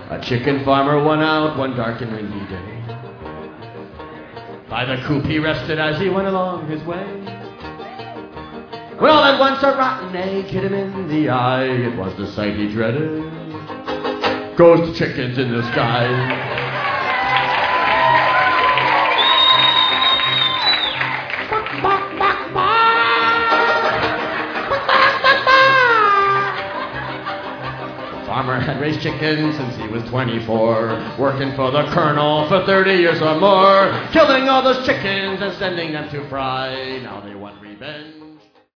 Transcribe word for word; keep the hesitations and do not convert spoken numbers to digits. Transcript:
A chicken farmer went out one dark and windy day. By the coop he rested as he went along his way. Well, at once a rotten egg hit him in the eye. It was the sight he dreaded. Ghost chickens in the sky. Farmer had raised chickens since he was twenty-four, working for the colonel for thirty years or more, killing all those chickens and sending them to fry. Now they want revenge.